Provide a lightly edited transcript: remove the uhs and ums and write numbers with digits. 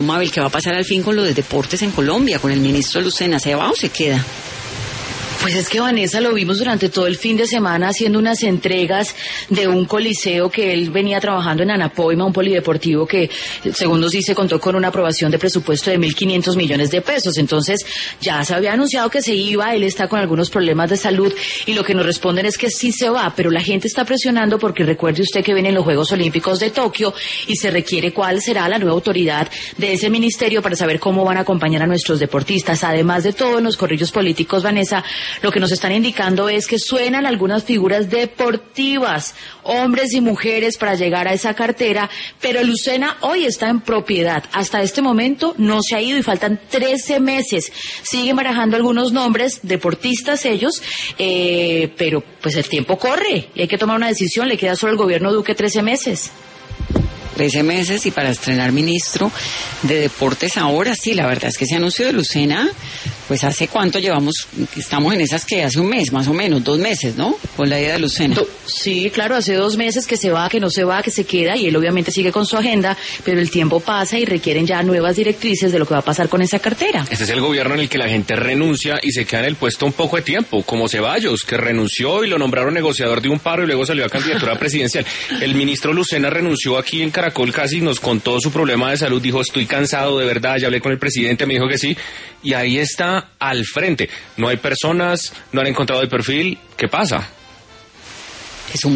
Mabel, ¿qué va a pasar al fin con los deportes en Colombia, con el ministro Lucena? ¿Se va o se queda? Pues es que Vanessa lo vimos durante todo el fin de semana haciendo unas entregas de un coliseo que él venía trabajando en Anapoima, un polideportivo que, según nos dice, contó con una aprobación de presupuesto de 1.500 millones de pesos. Entonces, ya se había anunciado que se iba, él está con algunos problemas de salud y lo que nos responden es que sí se va, pero la gente está presionando porque recuerde usted que vienen los Juegos Olímpicos de Tokio y se requiere cuál será la nueva autoridad de ese ministerio para saber cómo van a acompañar a nuestros deportistas. Además de todo, en los corrillos políticos, Vanessa, lo que nos están indicando es que suenan algunas figuras deportivas, hombres y mujeres, para llegar a esa cartera, pero Lucena hoy está en propiedad. Hasta este momento no se ha ido y faltan 13 meses. Siguen barajando algunos nombres, deportistas ellos, pero pues el tiempo corre y hay que tomar una decisión. Le queda solo al gobierno Duque 13 meses. 13 meses y para estrenar ministro de Deportes ahora sí, la verdad es que ese anuncio de Lucena, pues ¿hace cuánto llevamos? Estamos en esas que hace un mes, más o menos, 2 meses, ¿no? Con la idea de Lucena. Sí, claro, hace 2 meses que se va, que no se va, que se queda y él obviamente sigue con su agenda, pero el tiempo pasa y requieren ya nuevas directrices de lo que va a pasar con esa cartera. Este es el gobierno en el que la gente renuncia y se queda en el puesto un poco de tiempo, como Ceballos, que renunció y lo nombraron negociador de un paro y luego salió a candidatura presidencial. El ministro Lucena renunció aquí en Caracol casi, nos contó su problema de salud, dijo estoy cansado de verdad, ya hablé con el presidente, me dijo que sí, y ahí está al frente. No hay personas, no han encontrado el perfil, ¿qué pasa? Es un